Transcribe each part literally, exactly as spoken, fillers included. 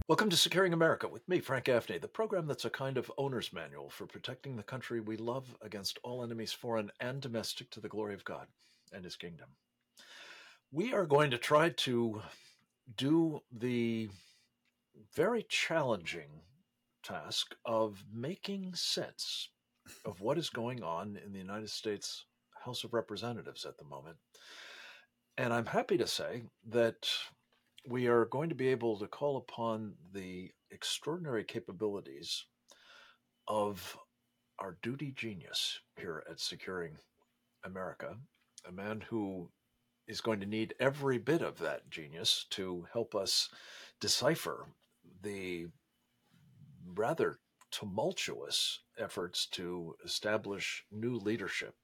Welcome to Securing America with me, Frank Gaffney, the program that's a kind of owner's manual for protecting the country we love against all enemies, foreign and domestic, to the glory of God and His kingdom. We are going to try to do the very challenging task of making sense of what is going on in the United States House of Representatives at the moment. And I'm happy to say that we are going to be able to call upon the extraordinary capabilities of our duty genius here at Securing America, a man who is going to need every bit of that genius to help us decipher the rather tumultuous efforts to establish new leadership,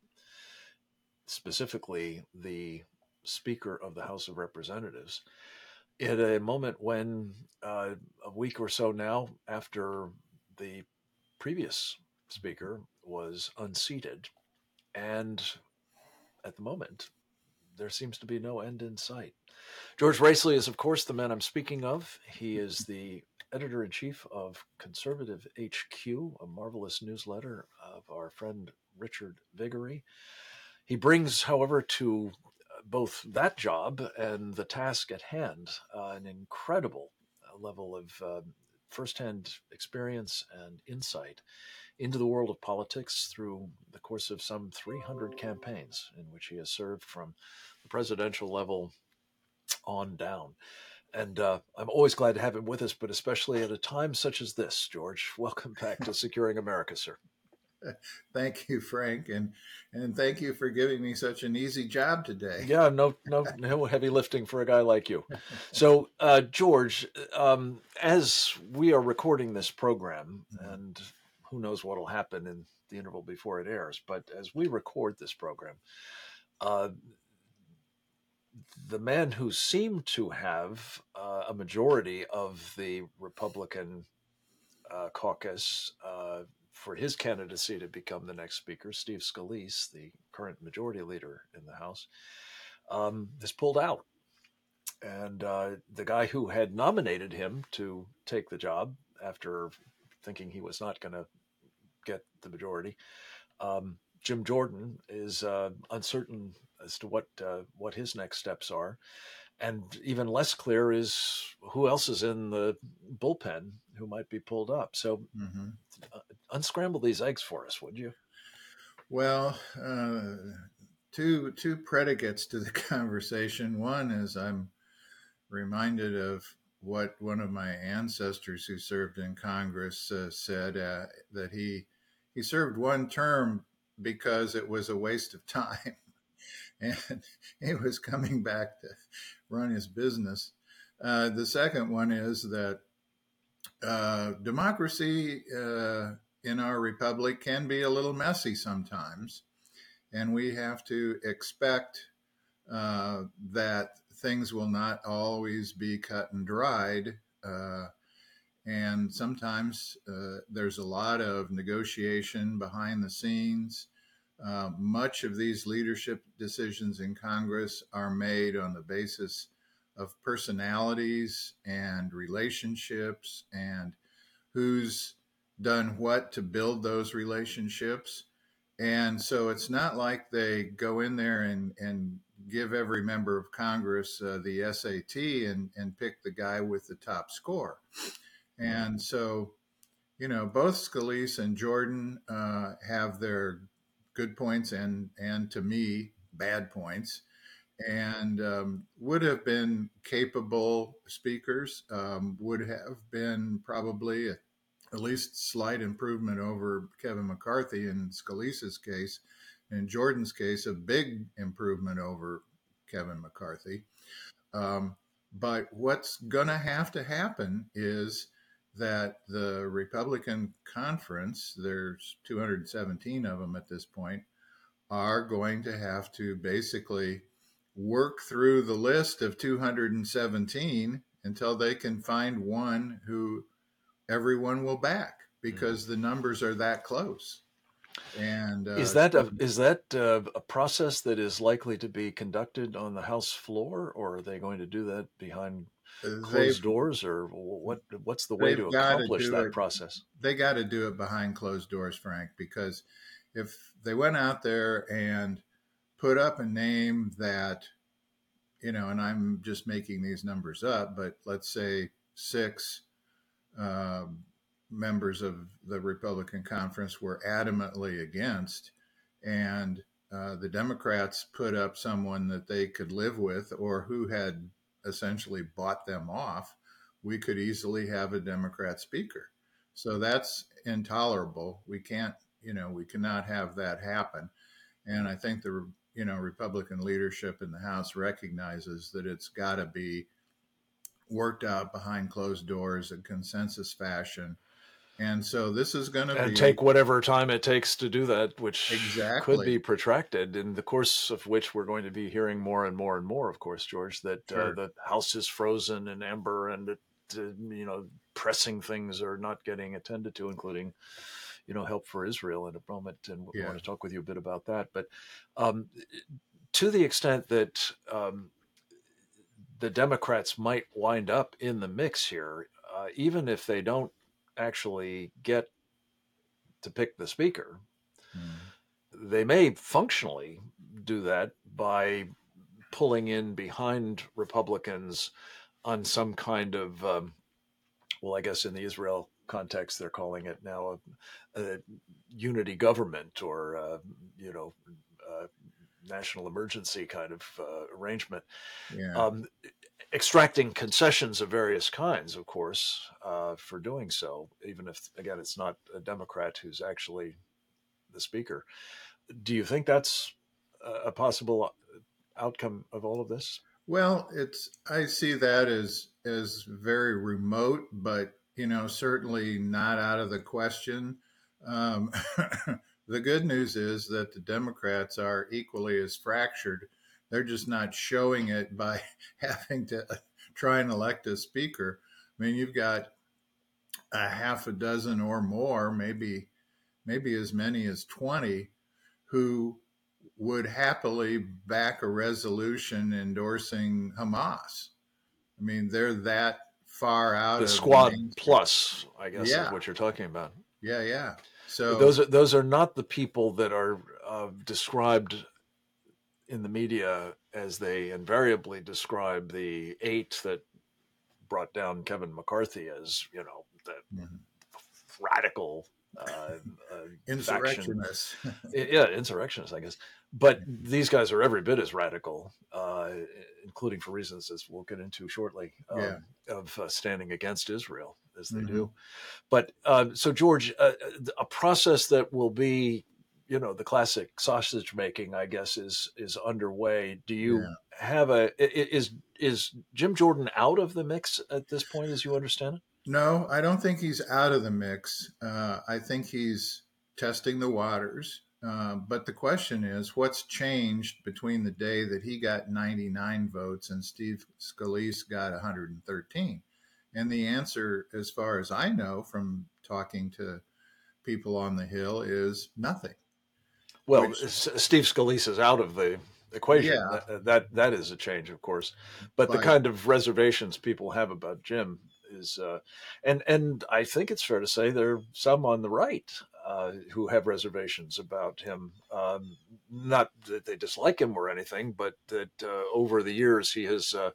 specifically the Speaker of the House of Representatives, at a moment when, uh, a week or so now after the previous Speaker was unseated, and at the moment, there seems to be no end in sight. George Racely is, of course, the man I'm speaking of. He is the editor in chief of Conservative H Q, a marvelous newsletter of our friend Richard Viguerie. He brings, however, to both that job and the task at hand uh, an incredible level of uh, firsthand experience and insight into the world of politics through the course of some three hundred campaigns in which he has served from the presidential level on down. And uh, I'm always glad to have him with us, but especially at a time such as this. George, welcome back to Securing America, sir. Thank you, Frank, and and thank you for giving me such an easy job today. Yeah, no, no, no heavy lifting for a guy like you. So, uh, George, um, as we are recording this program, and who knows what will happen in the interval before it airs, but as we record this program, uh, the man who seemed to have uh, a majority of the Republican uh, caucus uh, for his candidacy to become the next speaker, Steve Scalise, the current majority leader in the House, um, has pulled out. And uh, the guy who had nominated him to take the job after thinking he was not going to get the majority, um, Jim Jordan, is uh, uncertain as to what uh, what his next steps are. And even less clear is who else is in the bullpen who might be pulled up. So Mm-hmm. uh, unscramble these eggs for us, would you? Well, uh, two two predicates to the conversation. One is I'm reminded of what one of my ancestors who served in Congress uh, said uh, that he he served one term because it was a waste of time, and he was coming back to run his business. Uh, the second one is that uh, democracy uh, in our republic can be a little messy sometimes, and we have to expect uh, that things will not always be cut and dried. Uh, and sometimes uh, there's a lot of negotiation behind the scenes. Uh, much of these leadership decisions in Congress are made on the basis of personalities and relationships and who's done what to build those relationships. And so it's not like they go in there and, and give every member of Congress uh, the S A T and, and pick the guy with the top score. And so, you know, both Scalise and Jordan uh, have their good points and, and to me, bad points, and um, would have been capable speakers, um, would have been probably a, at least slight improvement over Kevin McCarthy in Scalise's case. In Jordan's case, a big improvement over Kevin McCarthy. Um, but what's going to have to happen is that the Republican conference, there's two hundred seventeen of them at this point, are going to have to basically work through the list of two hundred seventeen until they can find one who everyone will back because the numbers are that close. And Is uh, that so a, is that uh, a process that is likely to be conducted on the House floor, or are they going to do that behind closed doors, or what? What's the way they've to got to accomplish do that it. process? They got to do it behind closed doors, Frank, because if they went out there and put up a name that, you know, and I'm just making these numbers up, but let's say six um, members of the Republican conference were adamantly against, and uh, the Democrats put up someone that they could live with or who had essentially bought them off, we could easily have a Democrat speaker. So that's intolerable. We can't, you know, we cannot have that happen. And I think the, you know, Republican leadership in the House recognizes that it's got to be worked out behind closed doors in consensus fashion. And so this is going to be... And take whatever time it takes to do that, which exactly. could be protracted, in the course of which we're going to be hearing more and more and more, of course, George, that Sure. uh, the House is frozen in amber, and that, uh, you know, pressing things are not getting attended to, including, you know, help for Israel in a moment. And we Yeah. want to talk with you a bit about that. But um, to the extent that um, the Democrats might wind up in the mix here, uh, even if they don't actually get to pick the speaker, mm. they may functionally do that by pulling in behind Republicans on some kind of, um, well, I guess in the Israel context, they're calling it now a, a unity government, or, uh, you know, uh, national emergency kind of uh, arrangement. Yeah. Um, extracting concessions of various kinds, of course, uh, for doing so, even if, again, it's not a Democrat who's actually the speaker. Do you think that's a possible outcome of all of this? Well, it's, I see that as, as very remote, but, you know, certainly not out of the question. Um, the good news is that the Democrats are equally as fractured. They're just not showing it by having to try and elect a speaker. I mean, you've got a half a dozen or more, maybe, maybe as many as twenty, who would happily back a resolution endorsing Hamas. I mean, they're that far out the of squad the plus, I guess, yeah. is what you're talking about. Yeah, yeah. So those are those are not the people that are uh, described in the media as they invariably describe the eight that brought down Kevin McCarthy as, you know, the mm-hmm. radical uh, uh, insurrectionists. yeah, insurrectionists, I guess. But these guys are every bit as radical, uh, including for reasons as we'll get into shortly, um, yeah. of uh, standing against Israel as they mm-hmm. do. But uh, so, George, uh, a process that will be, you know, the classic sausage making, I guess, is is underway. Do you yeah. have a is is Jim Jordan out of the mix at this point, as you understand it? No, I don't think he's out of the mix. Uh, I think he's testing the waters. Uh, but the question is, what's changed between the day that he got ninety-nine votes and Steve Scalise got one hundred thirteen? And the answer, as far as I know from talking to people on the Hill, is nothing. Well, Which, Steve Scalise is out of the equation. Yeah. That, that that is a change, of course. But, but the kind of reservations people have about Jim is, uh, and and I think it's fair to say there are some on the right uh, who have reservations about him. Um, not that they dislike him or anything, but that uh, over the years he has, uh,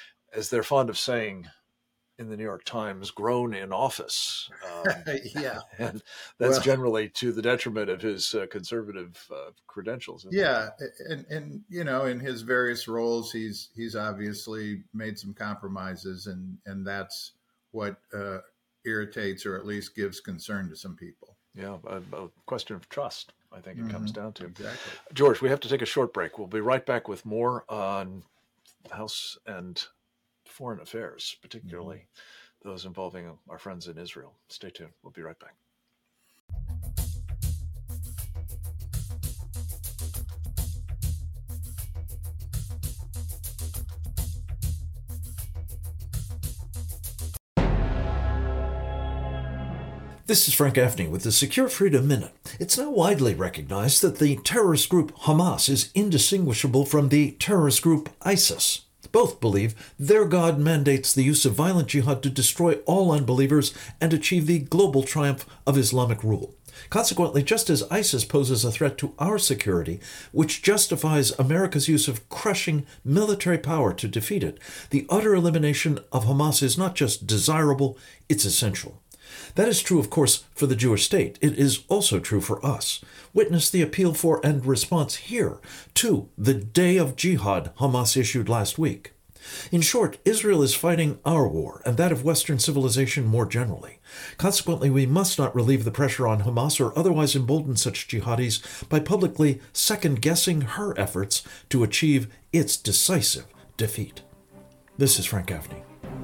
as they're fond of saying in the New York Times, grown in office. Um, yeah. And that's well, generally to the detriment of his uh, conservative uh, credentials. Yeah. It? And, and, you know, in his various roles, he's, he's obviously made some compromises, and, and that's what uh, irritates or at least gives concern to some people. Yeah. A, a question of trust, I think it mm-hmm. comes down to. Exactly. George, we have to take a short break. We'll be right back with more on House and foreign affairs, particularly mm-hmm. those involving our friends in Israel. Stay tuned. We'll be right back. This is Frank Gaffney with the Secure Freedom Minute. It's now widely recognized that the terrorist group Hamas is indistinguishable from the terrorist group ISIS. Both believe their God mandates the use of violent jihad to destroy all unbelievers and achieve the global triumph of Islamic rule. Consequently, just as ISIS poses a threat to our security, which justifies America's use of crushing military power to defeat it, the utter elimination of Hamas is not just desirable, it's essential. That is true, of course, for the Jewish state. It is also true for us. Witness the appeal for and response here to the Day of Jihad Hamas issued last week. In short, Israel is fighting our war and that of Western civilization more generally. Consequently, we must not relieve the pressure on Hamas or otherwise embolden such jihadis by publicly second-guessing her efforts to achieve its decisive defeat. This is Frank Gaffney.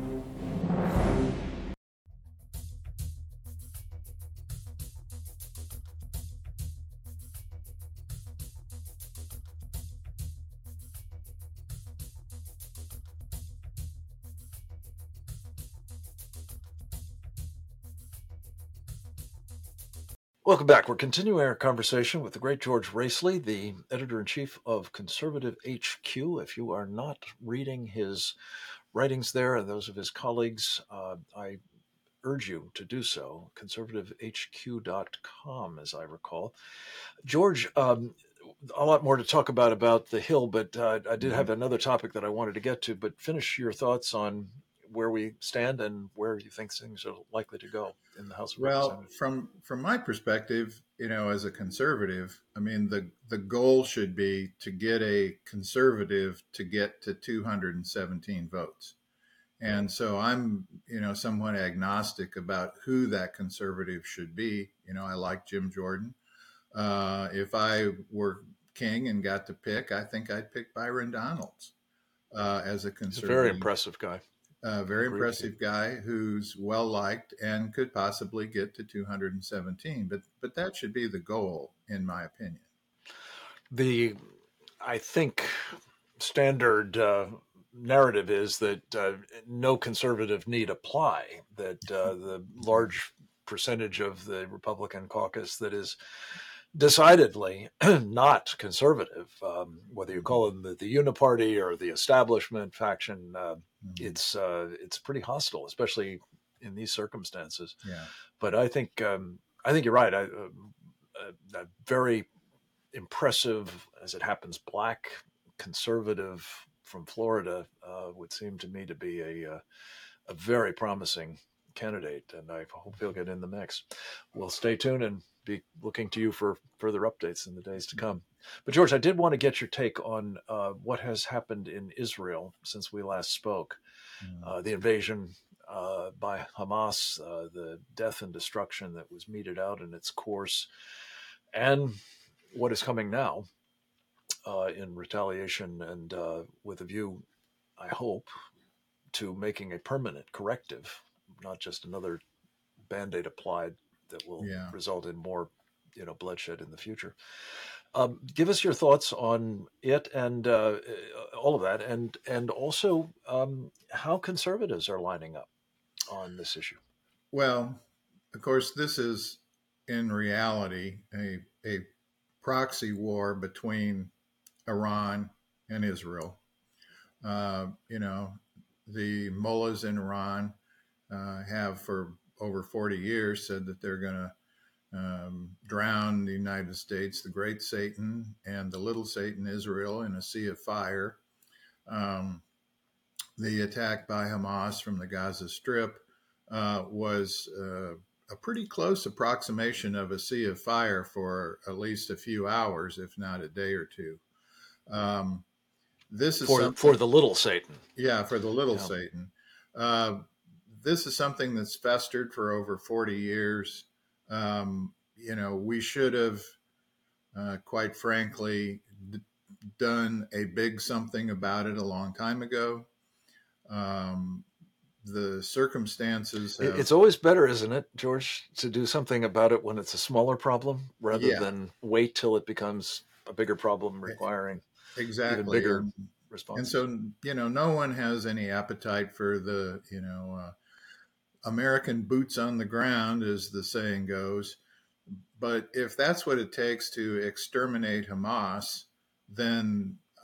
Welcome back. We're continuing our conversation with the great George Racely, the editor-in-chief of Conservative H Q. If you are not reading his writings there and those of his colleagues, uh, I urge you to do so. conservative h q dot com, as I recall. George, um, a lot more to talk about about the Hill, but uh, I did have another topic that I wanted to get to, but finish your thoughts on where we stand and where you think things are likely to go in the House of Well, Representatives. from from my perspective, you know, as a conservative, I mean, the the goal should be to get a conservative to get to two hundred seventeen votes. And so I'm, you know, somewhat agnostic about who that conservative should be. You know, I like Jim Jordan. Uh, if I were king and got to pick, I think I'd pick Byron Donalds uh, as a He's a conservative. very impressive guy. A very impressive guy who's well liked and could possibly get to two hundred seventeen. But but that should be the goal, in my opinion. The, I think, standard uh, narrative is that uh, no conservative need apply, that uh, the large percentage of the Republican caucus that is decidedly not conservative, um, whether you call them the, the Uniparty or the establishment faction, uh, mm-hmm. it's uh, it's pretty hostile, especially in these circumstances. Yeah. But I think um, I think you're right. I, uh, a, a very impressive, as it happens, black conservative from Florida uh, would seem to me to be a uh, a very promising candidate, and I hope he'll get in the mix. We'll stay tuned and be looking to you for further updates in the days to come. But George, I did want to get your take on uh, what has happened in Israel since we last spoke. Mm. Uh, the invasion uh, by Hamas, uh, the death and destruction that was meted out in its course, and what is coming now uh, in retaliation and uh, with a view, I hope, to making a permanent corrective, not just another Band-Aid applied that will yeah. result in more, you know, bloodshed in the future. Um, give us your thoughts on it and uh, all of that, and and also um, how conservatives are lining up on this issue. Well, of course, this is in reality a a proxy war between Iran and Israel. Uh, you know, the mullahs in Iran uh, have for over forty years said that they're going to um, drown the United States, the great Satan, and the little Satan, Israel, in a sea of fire. Um, the attack by Hamas from the Gaza Strip uh, was uh, a pretty close approximation of a sea of fire for at least a few hours, if not a day or two. Um, this is for, for the little Satan. Yeah, for the little yeah. Satan. Uh, This is something that's festered for over forty years. Um, you know, we should have, uh, quite frankly, d- done a big something about it a long time ago. Um, the circumstances have... It's always better, isn't it, George, to do something about it when it's a smaller problem rather yeah. than wait till it becomes a bigger problem requiring exactly. even bigger and, responses. And so, you know, no one has any appetite for the, you know, uh, American boots on the ground, as the saying goes. But if that's what it takes to exterminate Hamas, then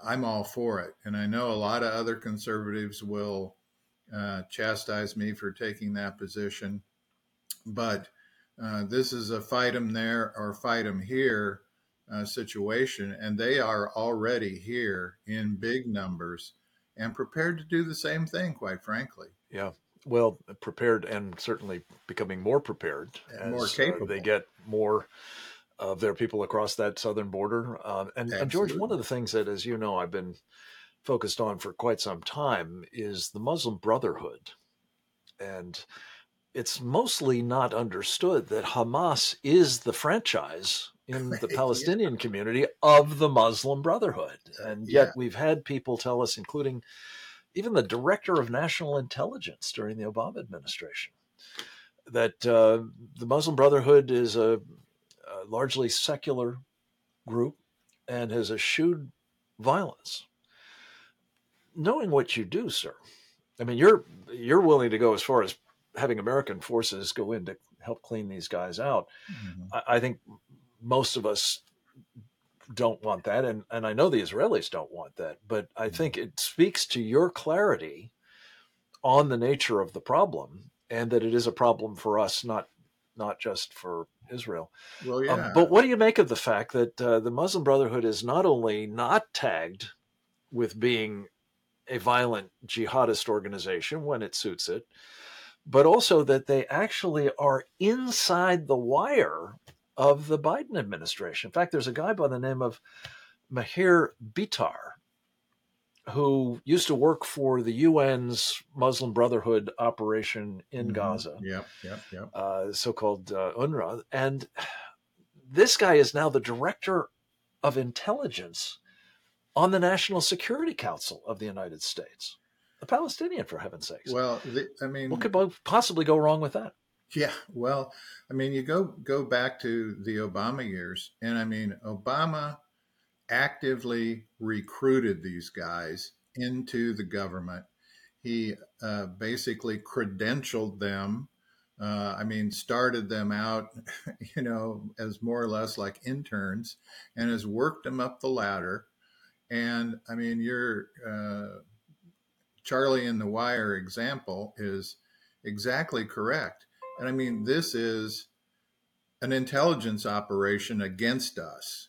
I'm all for it. And I know a lot of other conservatives will uh, chastise me for taking that position. But uh, this is a fight them there or fight them here uh, situation. And they are already here in big numbers and prepared to do the same thing, quite frankly. Yeah. Well, prepared and certainly becoming more prepared And more as uh, capable. they get more of their people across that southern border. Um, and, and George, one of the things that, as you know, I've been focused on for quite some time is the Muslim Brotherhood. And it's mostly not understood that Hamas is the franchise in the Palestinian yeah. community of the Muslim Brotherhood. And yet yeah. we've had people tell us, including even the director of national intelligence during the Obama administration, that uh, the Muslim Brotherhood is a, a largely secular group and has eschewed violence. Knowing what you do, sir, I mean, you're you're willing to go as far as having American forces go in to help clean these guys out. Mm-hmm. I, I think most of us don't want that. And, and I know the Israelis don't want that, but I mm-hmm. think it speaks to your clarity on the nature of the problem and that it is a problem for us, not, not just for Israel. Well, yeah. Um, but what do you make of the fact that uh, the Muslim Brotherhood is not only not tagged with being a violent jihadist organization when it suits it, but also that they actually are inside the wire of the Biden administration? In fact, there's a guy by the name of Mahir Bitar who used to work for the U N's Muslim Brotherhood operation in mm-hmm. Gaza, yep, yep, yep. Uh, so-called uh, UNRWA. And this guy is now the director of intelligence on the National Security Council of the United States. A Palestinian, for heaven's sakes. Well, the, I mean, what could possibly go wrong with that? Yeah, well, I mean, you go go back to the Obama years, and I mean, Obama actively recruited these guys into the government. He uh, basically credentialed them. Uh, I mean, started them out, you know, as more or less like interns, and has worked them up the ladder. And I mean, your uh, Charlie in the Wire example is exactly correct. And I mean, this is an intelligence operation against us.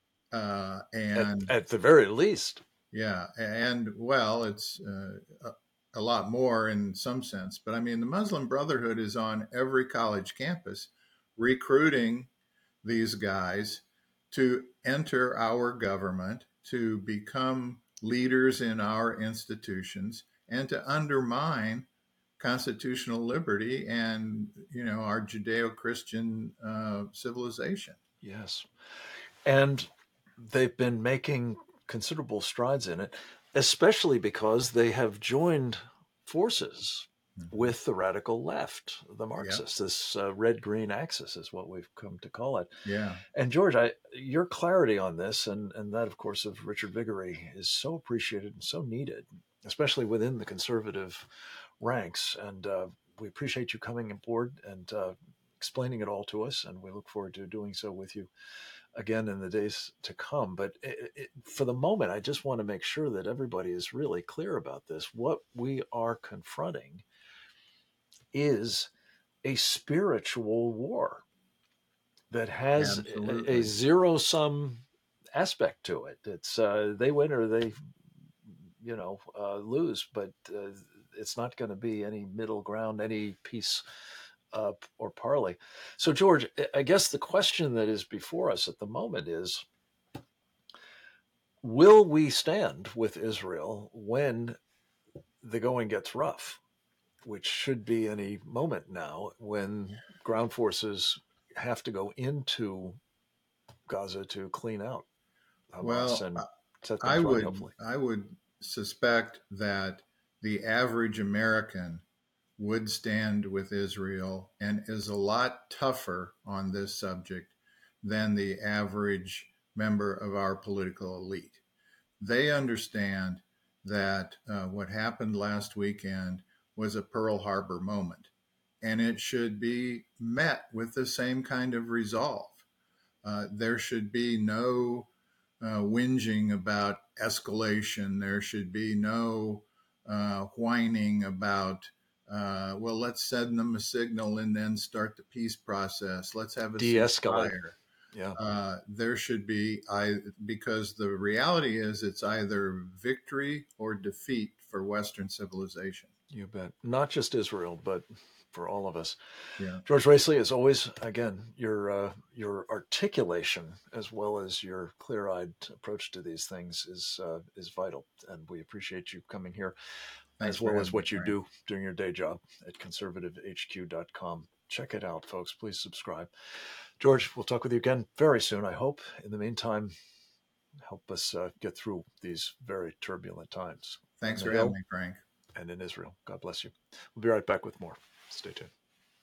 Uh, and at, at the very least. Yeah. And well, it's uh, a, a lot more in some sense. But I mean, the Muslim Brotherhood is on every college campus recruiting these guys to enter our government, to become leaders in our institutions, and to undermine constitutional liberty and, you know, our Judeo-Christian uh, civilization. Yes. And they've been making considerable strides in it, especially because they have joined forces mm-hmm. with the radical left, the Marxists. Yep. This uh, red-green axis is what we've come to call it. Yeah. And George, I, your clarity on this, and, and that, of course, of Richard Viguerie, is so appreciated and so needed, especially within the conservative ranks. And uh, we appreciate you coming aboard and uh, explaining it all to us. And we look forward to doing so with you again in the days to come. But it, it, for the moment, I just want to make sure that everybody is really clear about this. What we are confronting is a spiritual war that has a, a zero-sum aspect to it. It's uh, they win or they, you know, uh, lose, but uh, it's not going to be any middle ground, any peace uh, or parley. So, George, I guess the question that is before us at the moment is, will we stand with Israel when the going gets rough, which should be any moment now when ground forces have to go into Gaza to clean out Hamas well, and set things I right, would, hopefully. I would suspect that the average American would stand with Israel and is a lot tougher on this subject than the average member of our political elite. They understand that uh, what happened last weekend was a Pearl Harbor moment, and it should be met with the same kind of resolve. Uh, there should be no uh, whinging about escalation. There should be no uh, whining about, uh, well, let's send them a signal and then start the peace process. Let's have a De-escalate. ceasefire. Yeah. Uh, there should be, I because the reality is it's either victory or defeat for Western civilization. You bet. Not just Israel, but for all of us. Yeah. George Racely, as always, again, your uh, your articulation as well as your clear-eyed approach to these things is uh, is vital, and we appreciate you coming here, Thanks as well for as having what me, you Frank. do during your day job at conservative h q dot com. Check it out, folks. Please subscribe. George, we'll talk with you again very soon, I hope. In the meantime, help us uh, get through these very turbulent times. Thanks On for the having Hill me, Frank. and in Israel. God bless you. We'll be right back with more. Stay tuned.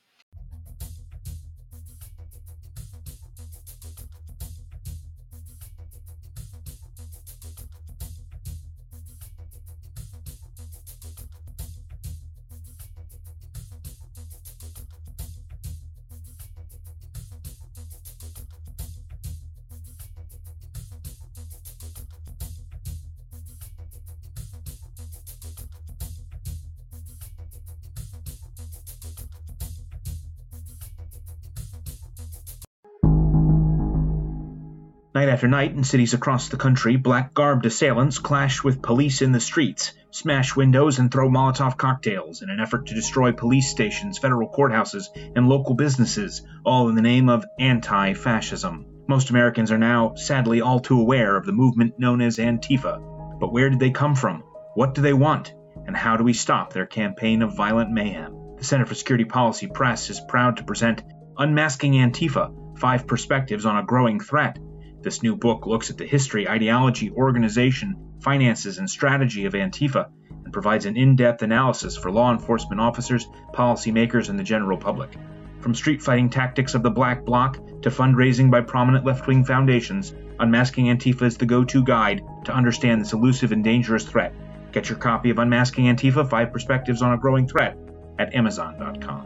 Night after night, in cities across the country, black-garbed assailants clash with police in the streets, smash windows, and throw Molotov cocktails in an effort to destroy police stations, federal courthouses, and local businesses, all in the name of anti-fascism. Most Americans are now, sadly, all too aware of the movement known as Antifa. But where did they come from? What do they want? And how do we stop their campaign of violent mayhem? The Center for Security Policy Press is proud to present Unmasking Antifa, Five Perspectives on a Growing Threat. This new book looks at the history, ideology, organization, finances, and strategy of Antifa and provides an in-depth analysis for law enforcement officers, policymakers, and the general public. From street fighting tactics of the Black Bloc to fundraising by prominent left-wing foundations, Unmasking Antifa is the go-to guide to understand this elusive and dangerous threat. Get your copy of Unmasking Antifa, Five Perspectives on a Growing Threat at amazon dot com.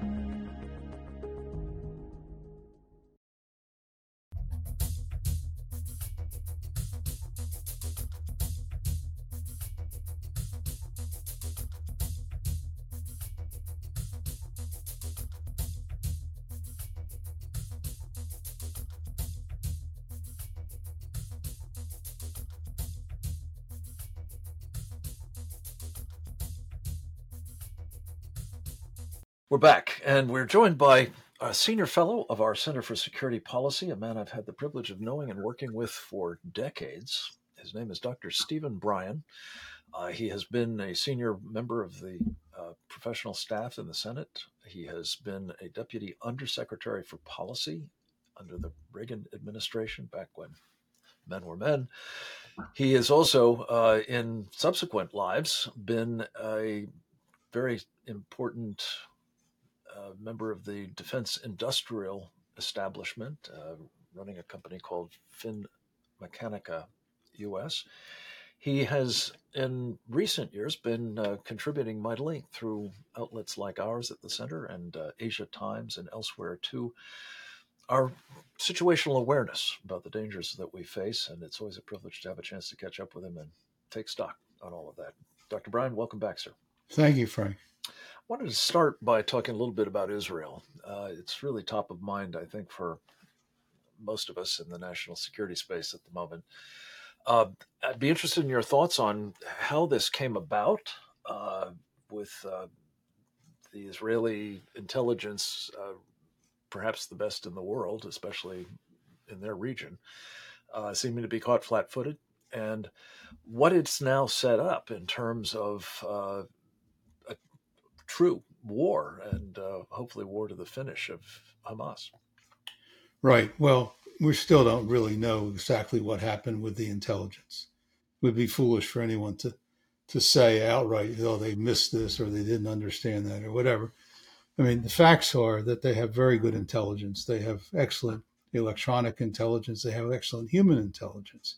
We're back, and we're joined by a senior fellow of our Center for Security Policy, a man I've had the privilege of knowing and working with for decades. His name is Doctor Stephen Bryan. Uh, he has been a senior member of the uh, professional staff in the Senate. He has been a deputy undersecretary for policy under the Reagan administration back when men were men. He has also, uh, in subsequent lives, been a very important uh, member of the defense industrial establishment, uh, running a company called Fin Mechanica U S. He has, in recent years, been uh, contributing mightily through outlets like ours at the Center and uh, Asia Times and elsewhere to our situational awareness about the dangers that we face. And it's always a privilege to have a chance to catch up with him and take stock on all of that. Doctor Bryan, welcome back, sir. Thank you, Frank. I wanted to start by talking a little bit about Israel. Uh, it's really top of mind, I think, for most of us in the national security space at the moment. Uh, I'd be interested in your thoughts on how this came about uh, with uh, the Israeli intelligence, uh, perhaps the best in the world, especially in their region, uh, seeming to be caught flat-footed, and what it's now set up in terms of uh, a true war and uh, hopefully war to the finish of Hamas. Right. Well, we still don't really know exactly what happened with the intelligence. It would be foolish for anyone to, to say outright, oh, they missed this or they didn't understand that or whatever. I mean, the facts are that they have very good intelligence. They have excellent electronic intelligence. They have excellent human intelligence.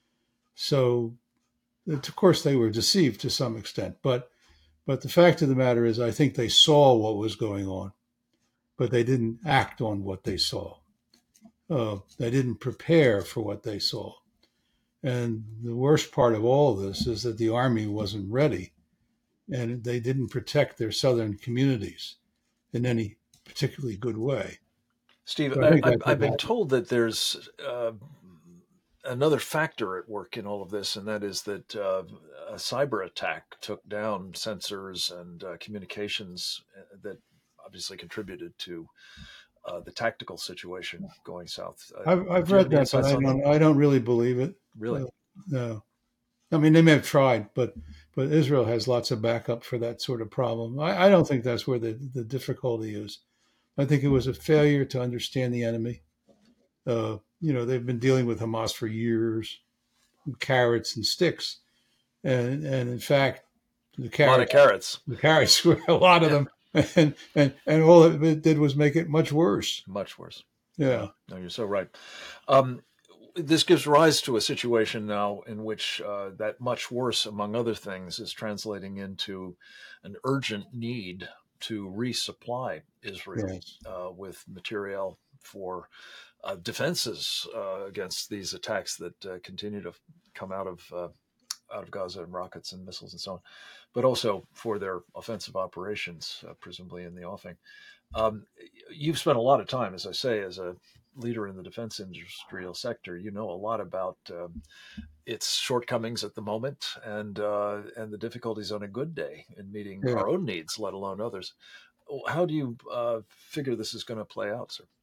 So, of course, they were deceived to some extent. But, but the fact of the matter is, I think they saw what was going on, but they didn't act on what they saw. Uh, they didn't prepare for what they saw. And the worst part of all this is that the army wasn't ready, and they didn't protect their southern communities in any particularly good way. Steve, So I I, think I, that's what I've been happened. told that there's uh, another factor at work in all of this, and that is that uh, a cyber attack took down sensors and uh, communications uh, that obviously contributed to uh, the tactical situation going south. Uh, I've, I've do you have read any that, but insights I on that? don't. I don't really believe it. Really? Uh, no, I mean they may have tried, but but Israel has lots of backup for that sort of problem. I, I don't think that's where the, the difficulty is. I think it was a failure to understand the enemy. Uh, you know, they've been dealing with Hamas for years, carrots and sticks, and and in fact, the A lot of carrots, carrots. the carrots were a lot of Yeah. them, and and and all it did was make it much worse. Much worse. Yeah. No, you're so right. Um, this gives rise to a situation now in which uh, that much worse, among other things, is translating into an urgent need to resupply Israel Yes. uh, with material for uh, defenses uh, against these attacks that uh, continue to come out of uh, out of Gaza and rockets and missiles and so on, but also for their offensive operations, uh, presumably in the offing. Um, you've spent a lot of time, as I say, as a leader in the defense industrial sector. You know a lot about um, its shortcomings at the moment and uh, and the difficulties on a good day in meeting Yeah. our own needs, let alone others. How do you uh, figure this is going to play out, sir?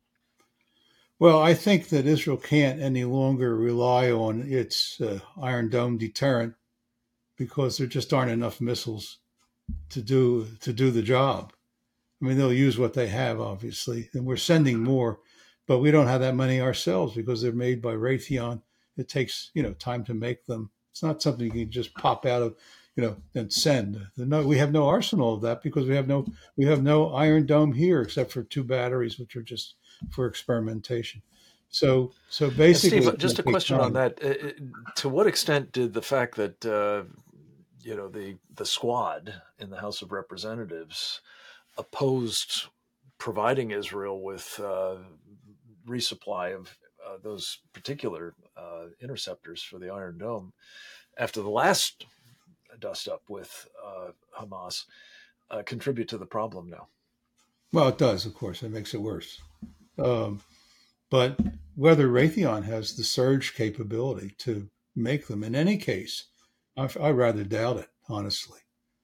Well, I think that Israel can't any longer rely on its uh, Iron Dome deterrent because there just aren't enough missiles to do to do the job. I mean, they'll use what they have, obviously, and we're sending more, but we don't have that many ourselves because they're made by Raytheon. It takes, you know, time to make them. It's not something you can just pop out of, you know, and send. No, we have no arsenal of that because we have no we have no Iron Dome here except for two batteries, which are just for experimentation. So, so basically, and Steve, it's just a gonna take question on time. that: Uh, to what extent did the fact that uh, you know the the squad in the House of Representatives opposed providing Israel with uh, resupply of uh, those particular uh, interceptors for the Iron Dome after the last dust up with uh, Hamas uh, contribute to the problem now? Well, it does, of course. It makes it worse. Um, but whether Raytheon has the surge capability to make them, in any case, I, I rather doubt it, honestly.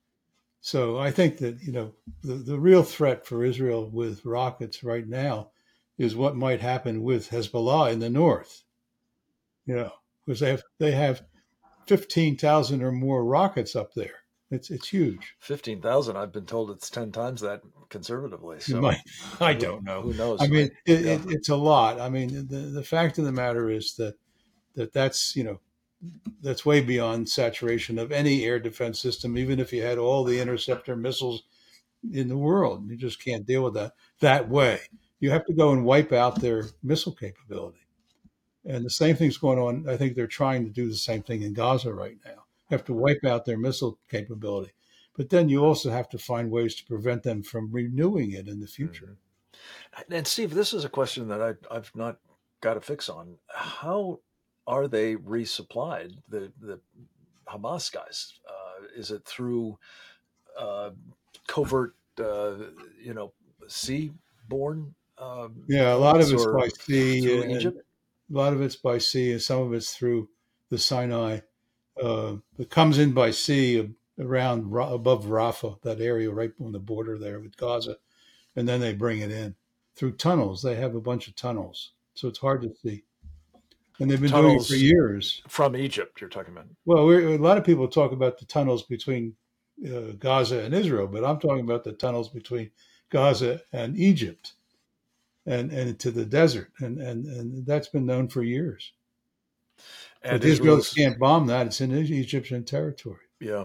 So I think that, you know, the, the real threat for Israel with rockets right now is what might happen with Hezbollah in the north. You know, because they have they have fifteen thousand or more rockets up there. It's it's huge. fifteen thousand, I've been told it's ten times that conservatively. You So might, I who, don't know. who knows, I mean, right? it, Yeah. it, it's a lot. I mean, the, the fact of the matter is that that that's, you know, that's way beyond saturation of any air defense system, even if you had all the interceptor missiles in the world. You just can't deal with that that way. You have to go and wipe out their missile capability. And the same thing's going on. I think they're trying to do the same thing in Gaza right now. You have to wipe out their missile capability. But then you also have to find ways to prevent them from renewing it in the future. Mm-hmm. And Steve, this is a question that I, I've not got a fix on. How are they resupplied, the, the Hamas guys? Uh, is it through uh, covert, uh, you know, seaborne um, Yeah, a lot of elements it's or by sea, through and Egypt? a lot of it's by sea, and some of it's through the Sinai. Uh, it comes in by sea around above Rafah, that area right on the border there with Gaza, and then they bring it in through tunnels. They have a bunch of tunnels, so it's hard to see. And they've been doing it for Tunnels years. from Egypt, you're talking about? Well, we're, a lot of people talk about the tunnels between uh, Gaza and Israel, but I'm talking about the tunnels between Gaza and Egypt and, and to the desert. And, and, and that's been known for years. And But Israel Israel's, can't bomb that. It's in Egyptian territory. yeah.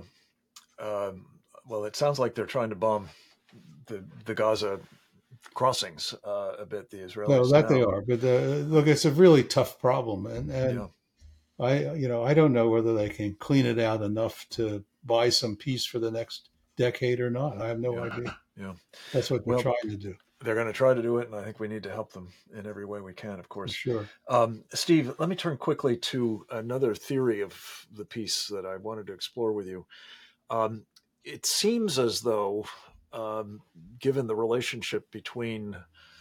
Um, well, it sounds like they're trying to bomb the, the Gaza crossings uh, a bit, the Israelis. No, that now. they are. But uh, look, it's a really tough problem. And, and Yeah. I, you know, I don't know whether they can clean it out enough to buy some peace for the next decade or not. I have no Yeah. idea. Yeah. That's what they're Well, trying to do. They're going to try to do it, and I think we need to help them in every way we can, of course. Sure. Um, Steve, let me turn quickly to another theory of the piece that I wanted to explore with you. Um, it seems as though, um, given the relationship between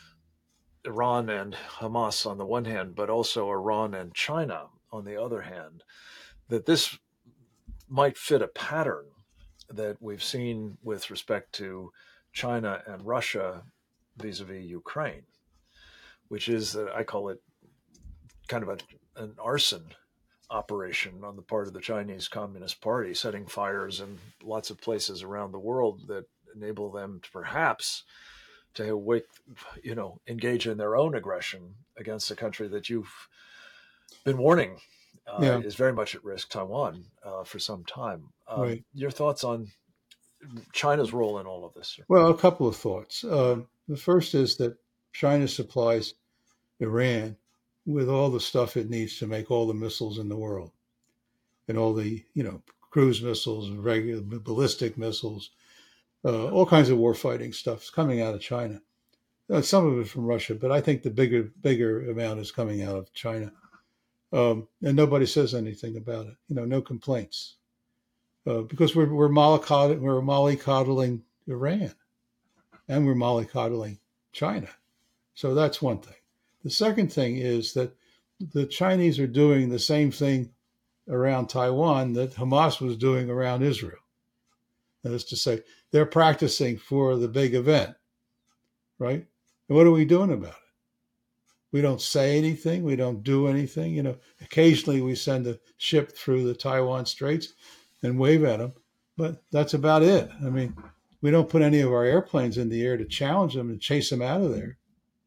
Iran and Hamas on the one hand, but also Iran and China on the other hand, that this might fit a pattern that we've seen with respect to China and Russia vis-a-vis Ukraine, which is, uh, I call it kind of a, an arson operation on the part of the Chinese Communist Party, setting fires in lots of places around the world that enable them to perhaps to wake, you know, engage in their own aggression against a country that you've been warning uh, Yeah. is very much at risk, Taiwan, uh, for some time. Um, Right. Your thoughts on China's role in all of this, sir? Well, a couple of thoughts. Um, the first is that China supplies Iran with all the stuff it needs to make all the missiles in the world, and all the, you know, cruise missiles, regular ballistic missiles, uh, all kinds of warfighting stuff is coming out of China. Uh, some of it from Russia, but I think the bigger bigger amount is coming out of China, um, and nobody says anything about it. You know, no complaints. Uh, because we're we're mollycoddling, we're mollycoddling Iran, and we're mollycoddling China. So that's one thing. The second thing is that the Chinese are doing the same thing around Taiwan that Hamas was doing around Israel. That is to say, they're practicing for the big event, right? And what are we doing about it? We don't say anything. We don't do anything. You know, occasionally we send a ship through the Taiwan Straits and wave at them, but that's about it. I mean, we don't put any of our airplanes in the air to challenge them and chase them out of there.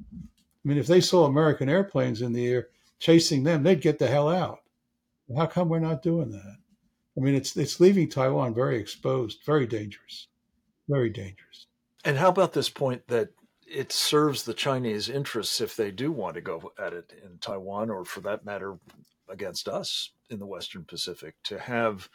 I mean, if they saw American airplanes in the air chasing them, they'd get the hell out. How come we're not doing that? I mean, it's it's leaving Taiwan very exposed, very dangerous, very dangerous. And how about this point that it serves the Chinese interests if they do want to go at it in Taiwan, or for that matter, against us in the Western Pacific, to have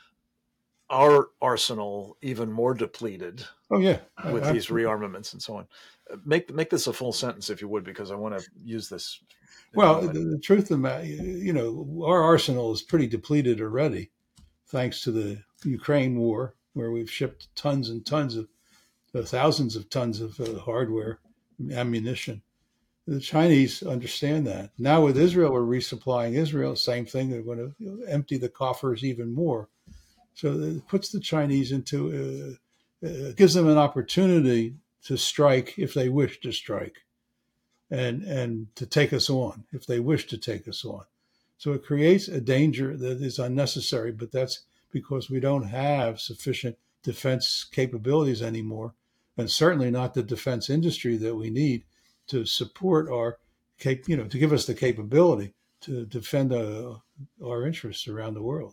our arsenal even more depleted Oh, yeah. with I, these rearmaments and so on. Make make this a full sentence, if you would, because I want to use this. Well, the, the truth of the matter, you know, our arsenal is pretty depleted already, thanks to the Ukraine war, where we've shipped tons and tons of, uh, thousands of tons of uh, hardware, ammunition. The Chinese understand that. Now with Israel, we're resupplying Israel, same thing. They're going to empty the coffers even more. So it puts the Chinese into, uh, uh, gives them an opportunity to strike if they wish to strike, and and to take us on if they wish to take us on. So it creates a danger that is unnecessary, but that's because we don't have sufficient defense capabilities anymore, and certainly not the defense industry that we need to support our, cap- you know, to give us the capability to defend uh, our interests around the world.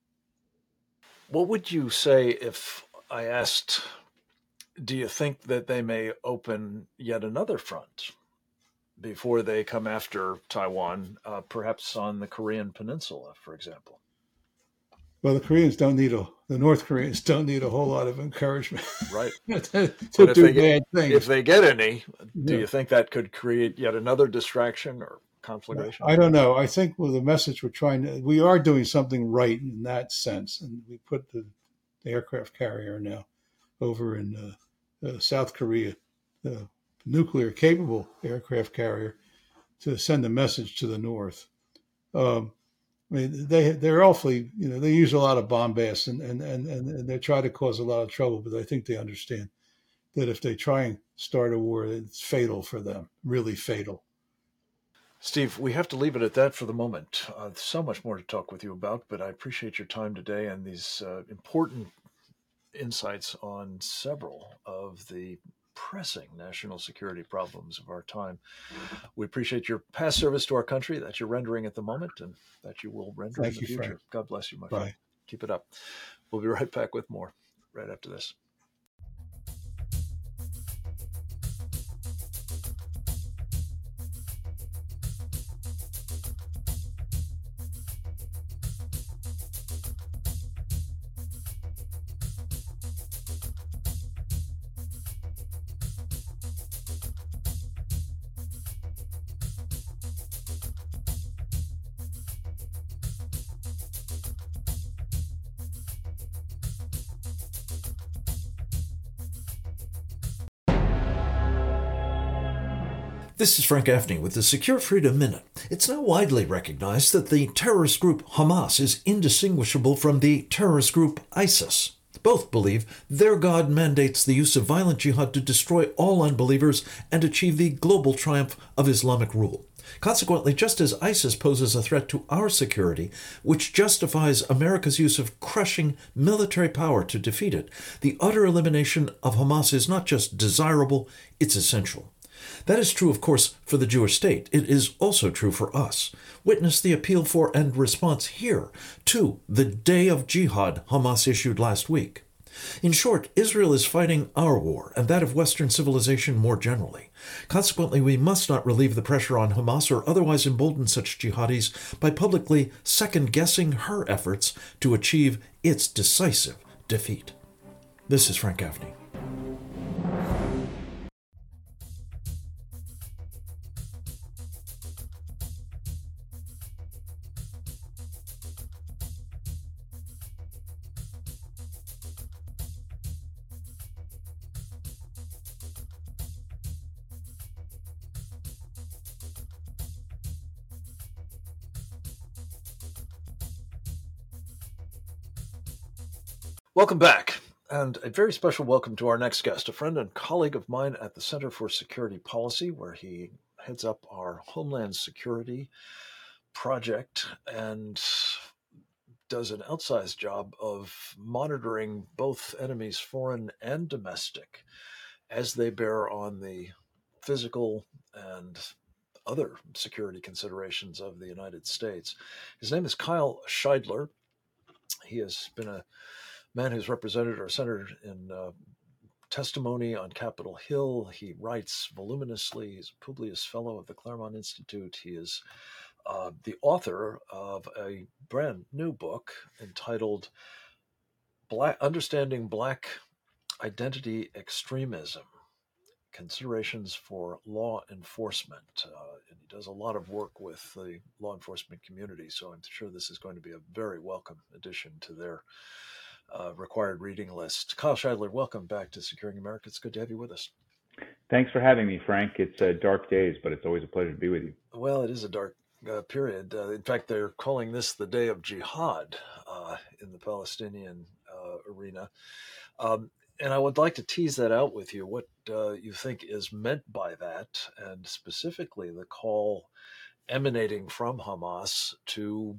What would you say if I asked, do you think that they may open yet another front before they come after Taiwan, uh, perhaps on the Korean Peninsula, for example? Well, the Koreans don't need a, the North Koreans don't need a whole lot of encouragement. Right. to, to But do if they, bad get, things. if they get any, do Yeah. you think that could create yet another distraction or conflagration? I don't know. I think with the message we're trying to, we are doing something right in that sense. And we put the, the aircraft carrier now over in uh, uh, South Korea, the nuclear capable aircraft carrier, to send a message to the North. Um, I mean, they, they're awfully, you know, they use a lot of bombast and, and, and, and they try to cause a lot of trouble, but I think they understand that if they try and start a war, it's fatal for them, really fatal. Steve, we have to leave it at that for the moment. Uh, so much more to talk with you about, but I appreciate your time today and these uh, important insights on several of the pressing national security problems of our time. We appreciate your past service to our country that you're rendering at the moment and that you will render Thank in the you, future. Frank. God bless you, my Bye. friend. Keep it up. We'll be right back with more right after this. This is Frank Gaffney with the Secure Freedom Minute. It's now widely recognized that the terrorist group Hamas is indistinguishable from the terrorist group ISIS. Both believe their God mandates the use of violent jihad to destroy all unbelievers and achieve the global triumph of Islamic rule. Consequently, just as ISIS poses a threat to our security, which justifies America's use of crushing military power to defeat it, the utter elimination of Hamas is not just desirable, it's essential. That is true, of course, for the Jewish state. It is also true for us. Witness the appeal for and response here to the Day of Jihad Hamas issued last week. In short, Israel is fighting our war and that of Western civilization more generally. Consequently, we must not relieve the pressure on Hamas or otherwise embolden such jihadis by publicly second-guessing her efforts to achieve its decisive defeat. This is Frank Gaffney. Welcome back, and a very special welcome to our next guest, a friend and colleague of mine at the Center for Security Policy, where he heads up our Homeland Security project and does an outsized job of monitoring both enemies, foreign and domestic, as they bear on the physical and other security considerations of the United States. His name is Kyle Scheidler. He has been a man who's represented our center in uh, testimony on Capitol Hill. He writes voluminously. He's a Publius Fellow of the Claremont Institute. He is uh, the author of a brand new book entitled Black, Understanding Black Identity Extremism, Considerations for Law Enforcement. Uh, and he does a lot of work with the law enforcement community, so I'm sure this is going to be a very welcome addition to their Uh, required reading list. Kyle Scheidler, welcome back to Securing America. It's good to have you with us. Thanks for having me, Frank. It's uh, dark days, but it's always a pleasure to be with you. Well, it is a dark uh, period. Uh, in fact, they're calling this the Day of Jihad uh, in the Palestinian uh, arena. Um, and I would like to tease that out with you, what uh, you think is meant by that, and specifically the call emanating from Hamas to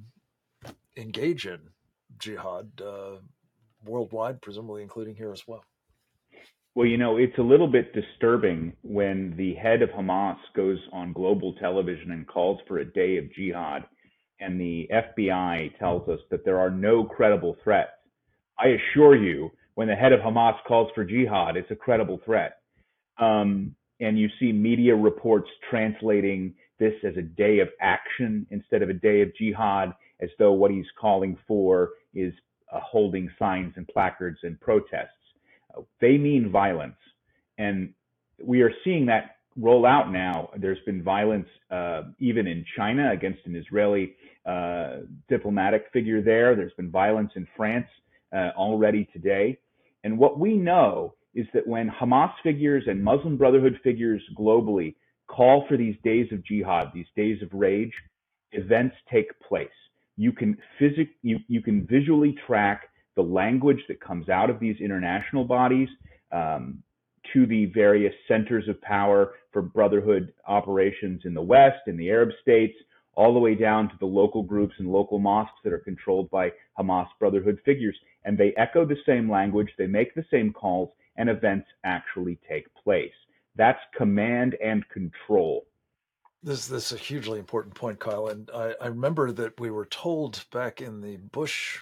engage in jihad uh, worldwide, presumably including here as well. Well, you know, it's a little bit disturbing when the head of Hamas goes on global television and calls for a day of jihad, and the F B I tells us that there are no credible threats. I assure you, when the head of Hamas calls for jihad, it's a credible threat. Um, and you see media reports translating this as a day of action instead of a day of jihad, as though what he's calling for is uh, holding signs and placards and protests. Uh, they mean violence. And we are seeing that roll out now. There's been violence uh, even in China against an Israeli uh, diplomatic figure there. There's been violence in France uh, already today. And what we know is that when Hamas figures and Muslim Brotherhood figures globally call for these days of jihad, these days of rage, events take place. You can physic, you, you can visually track the language that comes out of these international bodies um, to the various centers of power for Brotherhood operations in the West, in the Arab states, all the way down to the local groups and local mosques that are controlled by Hamas Brotherhood figures. And they echo the same language, they make the same calls, and events actually take place. That's command and control. This, this is a hugely important point, Kyle. And I, I remember that we were told back in the Bush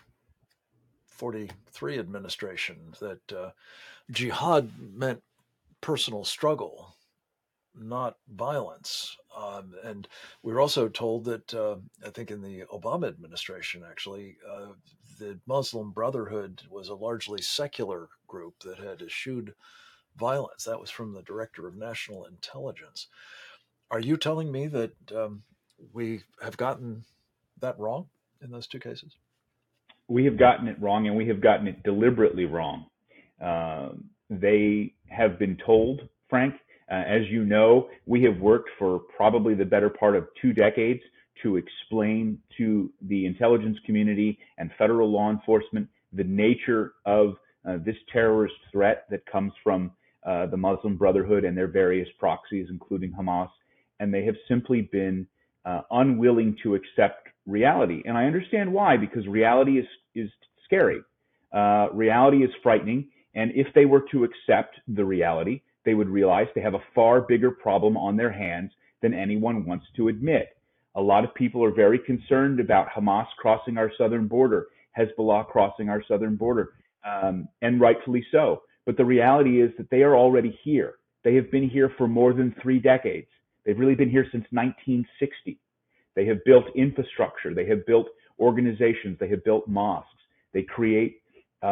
forty-three administration that uh, jihad meant personal struggle, not violence. Um, and we were also told that, uh, I think in the Obama administration, actually, uh, the Muslim Brotherhood was a largely secular group that had eschewed violence. That was from the Director of National Intelligence. Are you telling me that um, we have gotten that wrong in those two cases? We have gotten it wrong, and we have gotten it deliberately wrong. Uh, they have been told, Frank, Uh, as you know, we have worked for probably the better part of two decades to explain to the intelligence community and federal law enforcement the nature of uh, this terrorist threat that comes from uh, the Muslim Brotherhood and their various proxies, including Hamas. And they have simply been uh, unwilling to accept reality. And I understand why, because reality is, is scary. Uh, reality is frightening. And if they were to accept the reality, they would realize they have a far bigger problem on their hands than anyone wants to admit. A lot of people are very concerned about Hamas crossing our southern border, Hezbollah crossing our southern border, um, and rightfully so. But the reality is that they are already here. They have been here for more than three decades. They've really been here since nineteen sixty. They have built infrastructure. They have built organizations. They have built mosques. They create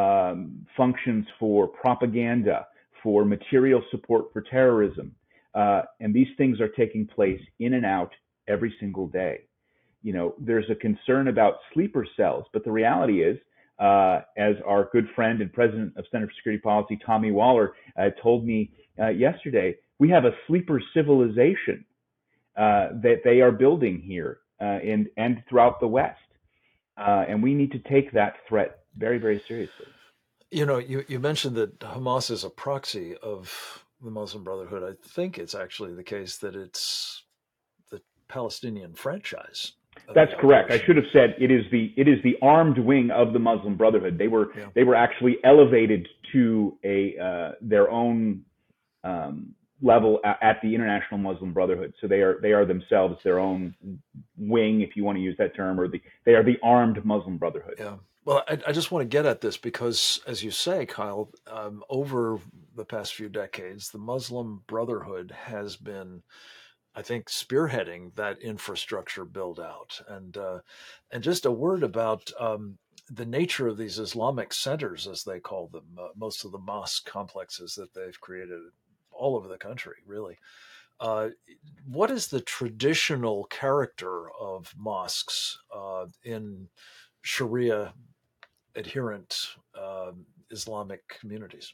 um, functions for propaganda, for material support for terrorism. Uh, and these things are taking place in and out every single day. You know, there's a concern about sleeper cells, but the reality is, uh, as our good friend and president of Center for Security Policy, Tommy Waller, uh, told me uh, yesterday, we have a sleeper civilization uh, that they are building here uh, in, and throughout the West. Uh, and we need to take that threat very, very seriously. You know, you, you mentioned that Hamas is a proxy of the Muslim Brotherhood. I think it's actually the case that it's the Palestinian franchise. That's correct. I should have said it is the it is the armed wing of the Muslim Brotherhood. They were yeah. they were actually elevated to a uh, their own um, level at, at the International Muslim Brotherhood. So they are they are themselves their own wing, if you want to use that term, or the they are the armed Muslim Brotherhood. Yeah. Well, I, I just want to get at this because, as you say, Kyle, um, over the past few decades, the Muslim Brotherhood has been, I think, spearheading that infrastructure build out. And uh, and just a word about um, the nature of these Islamic centers, as they call them, uh, most of the mosque complexes that they've created all over the country, really. Uh, what is the traditional character of mosques uh, in Sharia adherent uh, Islamic communities?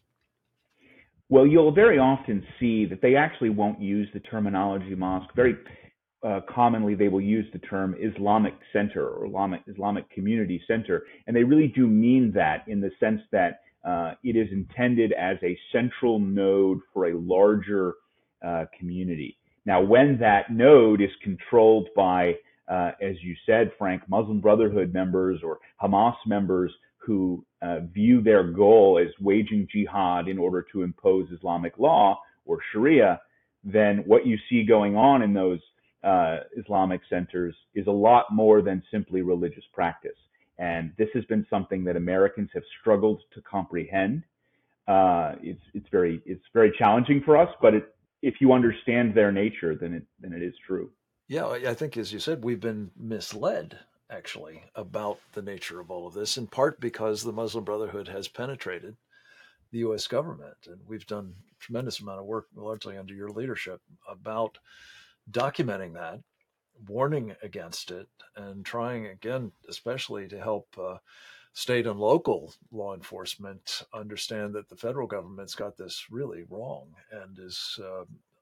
Well, you'll very often see that they actually won't use the terminology mosque. Very uh, commonly, they will use the term Islamic center or Islamic, Islamic community center. And they really do mean that in the sense that uh, it is intended as a central node for a larger uh, community. Now, when that node is controlled by, uh, as you said, Frank, Muslim Brotherhood members or Hamas members who uh, view their goal as waging jihad in order to impose Islamic law or Sharia, then what you see going on in those uh, Islamic centers is a lot more than simply religious practice. And this has been something that Americans have struggled to comprehend. Uh, it's it's very it's very challenging for us, but it, if you understand their nature, then it then it is true. Yeah, I think, as you said, we've been misled, actually, about the nature of all of this, in part because the Muslim Brotherhood has penetrated the U S government. And we've done a tremendous amount of work, largely under your leadership, about documenting that, warning against it, and trying, again, especially to help uh, state and local law enforcement understand that the federal government's got this really wrong and is uh,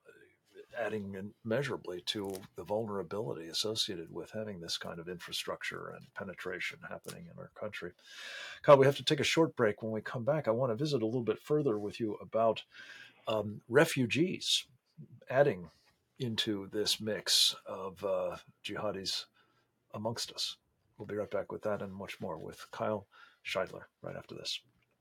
adding immeasurably to the vulnerability associated with having this kind of infrastructure and penetration happening in our country. Kyle, we have to take a short break. When we come back, I want to visit a little bit further with you about um, refugees adding into this mix of uh, jihadis amongst us. We'll be right back with that and much more with Kyle Scheidler right after this.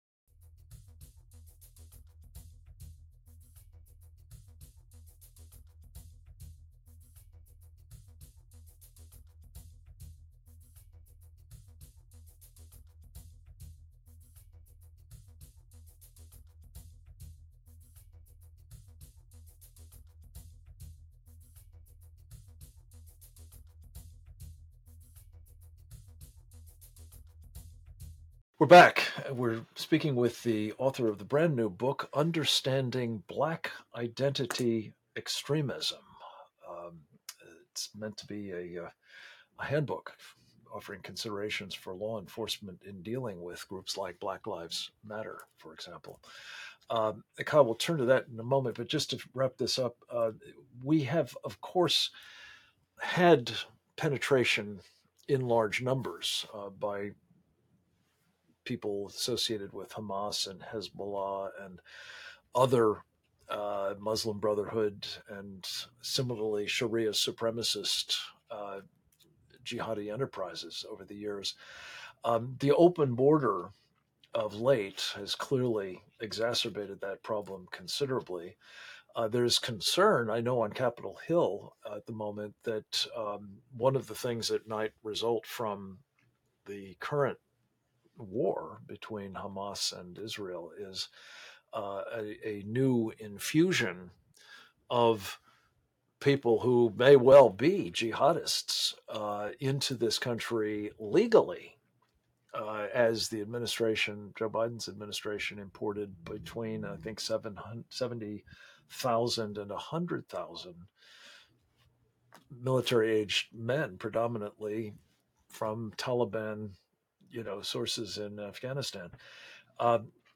We're back. We're speaking with the author of the brand new book, Understanding Black Identity Extremism. Um, it's meant to be a, a handbook offering considerations for law enforcement in dealing with groups like Black Lives Matter, for example. Um, Kyle, we'll turn to that in a moment, but just to wrap this up, uh, we have, of course, had penetration in large numbers uh, by people associated with Hamas and Hezbollah and other uh, Muslim Brotherhood and similarly Sharia supremacist uh, jihadi enterprises over the years. Um, the open border of late has clearly exacerbated that problem considerably. Uh, there's concern, I know, on Capitol Hill at the moment that um, one of the things that might result from the current war between Hamas and Israel is uh, a, a new infusion of people who may well be jihadists uh, into this country legally. Uh, as the administration, Joe Biden's administration, imported between, I think, seventy thousand and one hundred thousand military-aged men, predominantly from Taliban, you know, sources in Afghanistan. Uh,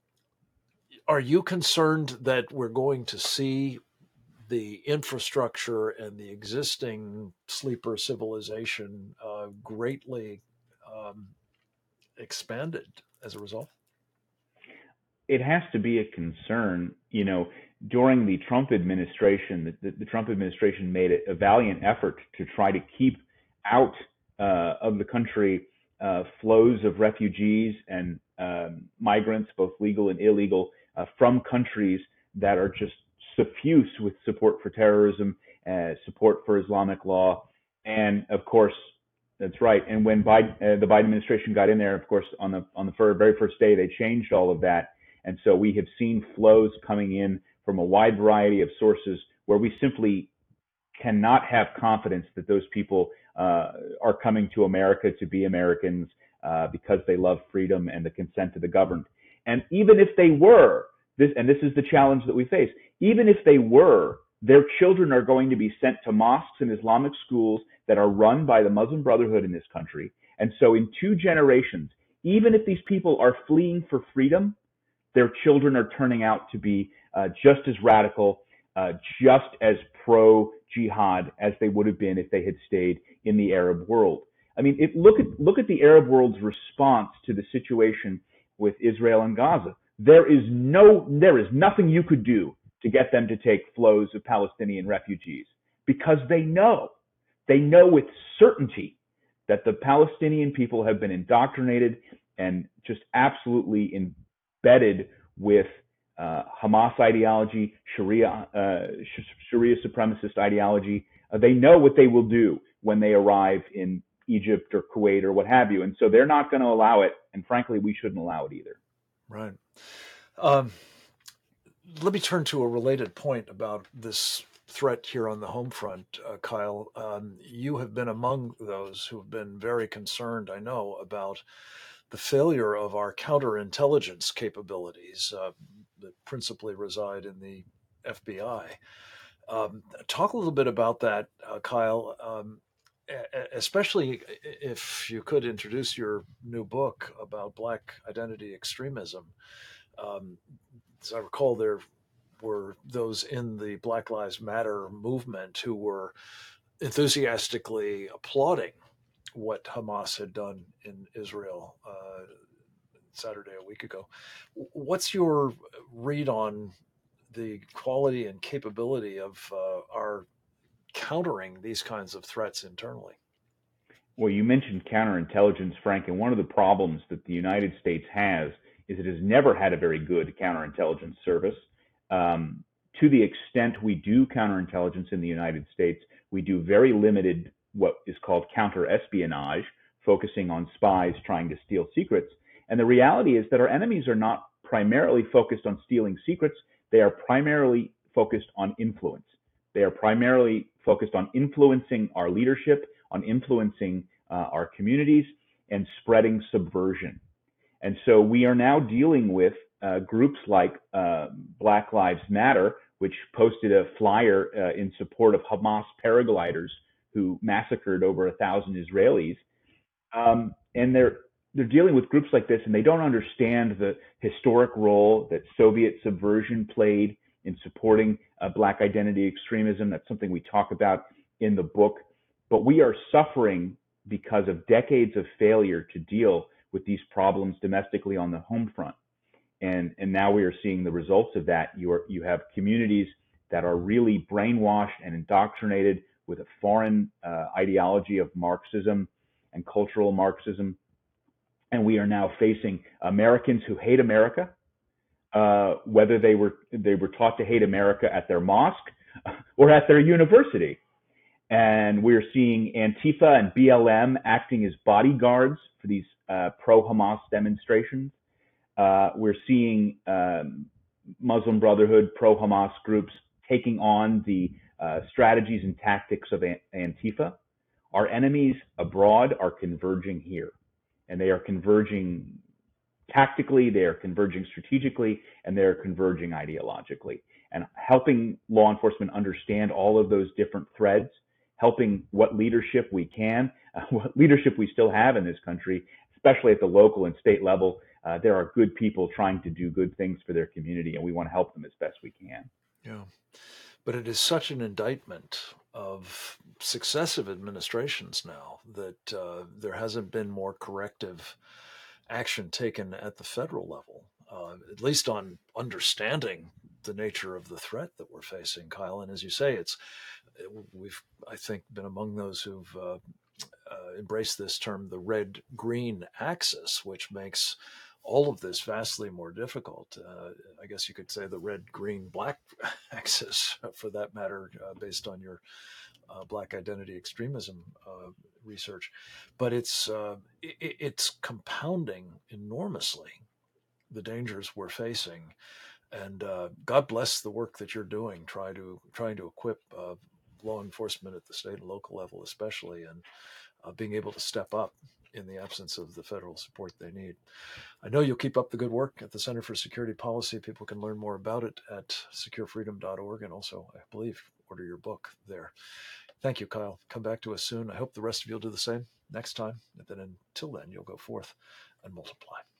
are you concerned that we're going to see the infrastructure and the existing sleeper civilization uh, greatly um, expanded as a result? It has to be a concern. You know, during the Trump administration, the, the Trump administration made a, a valiant effort to try to keep out uh, of the country uh, flows of refugees and um, migrants, both legal and illegal, uh, from countries that are just suffuse with support for terrorism, uh, support for Islamic law, and of course, that's right. And when Biden, uh, the Biden administration got in there, of course, on the on the very first day, they changed all of that. And so we have seen flows coming in from a wide variety of sources where we simply cannot have confidence that those people uh, are coming to America to be Americans uh, because they love freedom and the consent of the governed. And even if they were, this and this is the challenge that we face, even if they were, their children are going to be sent to mosques and Islamic schools that are run by the Muslim Brotherhood in this country. And so in two generations, even if these people are fleeing for freedom, their children are turning out to be uh, just as radical, uh, just as pro-jihad as they would have been if they had stayed in the Arab world. I mean, it, look at look at the Arab world's response to the situation with Israel and Gaza. There is no, there is nothing you could do to get them to take flows of Palestinian refugees because they know, they know with certainty that the Palestinian people have been indoctrinated and just absolutely embedded with uh, Hamas ideology, Sharia, uh, Sharia supremacist ideology. Uh, they know what they will do when they arrive in Egypt or Kuwait or what have you. And so they're not going to allow it. And frankly, we shouldn't allow it either. Right. Um, let me turn to a related point about this threat here on the home front, uh, Kyle. Um, you have been among those who have been very concerned, I know, about the failure of our counterintelligence capabilities uh, that principally reside in the F B I. Um, talk a little bit about that, uh, Kyle, um, especially if you could introduce your new book about Black identity extremism. Um, as I recall, there were those in the Black Lives Matter movement who were enthusiastically applauding what Hamas had done in Israel uh, Saturday, a week ago. What's your read on the quality and capability of uh, our countering these kinds of threats internally? Well, you mentioned counterintelligence, Frank, and one of the problems that the United States has is it has never had a very good counterintelligence service. Um, to the extent we do counterintelligence in the United States, we do very limited what is called counter-espionage, focusing on spies trying to steal secrets. And the reality is that our enemies are not primarily focused on stealing secrets. They are primarily focused on influence. They are primarily focused on influencing our leadership, on influencing uh, our communities, and spreading subversion. And so we are now dealing with uh, groups like uh, Black Lives Matter, which posted a flyer uh, in support of Hamas paragliders who massacred over a thousand Israelis. Um, and they're they're dealing with groups like this, and they don't understand the historic role that Soviet subversion played in supporting uh, Black identity extremism. That's something we talk about in the book. But we are suffering because of decades of failure to deal with these problems domestically on the home front. And, and now we are seeing the results of that. You, are, you have communities that are really brainwashed and indoctrinated with a foreign uh, ideology of Marxism and cultural Marxism. And we are now facing Americans who hate America, uh, whether they were they were taught to hate America at their mosque or at their university. And we're seeing Antifa and B L M acting as bodyguards for these uh, pro-Hamas demonstrations. Uh, we're seeing um, Muslim Brotherhood, pro-Hamas groups taking on the uh, strategies and tactics of Antifa. Our enemies abroad are converging here, and they are converging tactically, they are converging strategically, and they are converging ideologically. And helping law enforcement understand all of those different threads, helping what leadership we can, uh, what leadership we still have in this country, especially at the local and state level. Uh, there are good people trying to do good things for their community, and we want to help them as best we can. Yeah. But it is such an indictment of successive administrations now that uh, there hasn't been more corrective action taken at the federal level, uh, at least on understanding the nature of the threat that we're facing, Kyle. And as you say, it's we've, I think, been among those who've uh, uh, embraced this term, the red-green axis, which makes all of this vastly more difficult. Uh, I guess you could say the red, green, black axis, for that matter, uh, based on your uh, Black identity extremism uh, research. But it's uh, it, it's compounding enormously the dangers we're facing. And uh, God bless the work that you're doing, try to trying to equip uh, law enforcement at the state and local level, especially, and uh, being able to step up in the absence of the federal support they need. I know you'll keep up the good work at the Center for Security Policy. People can learn more about it at secure freedom dot org, and also, I believe, order your book there. Thank you, Kyle. Come back to us soon. I hope the rest of you will do the same next time. And then until then, you'll go forth and multiply.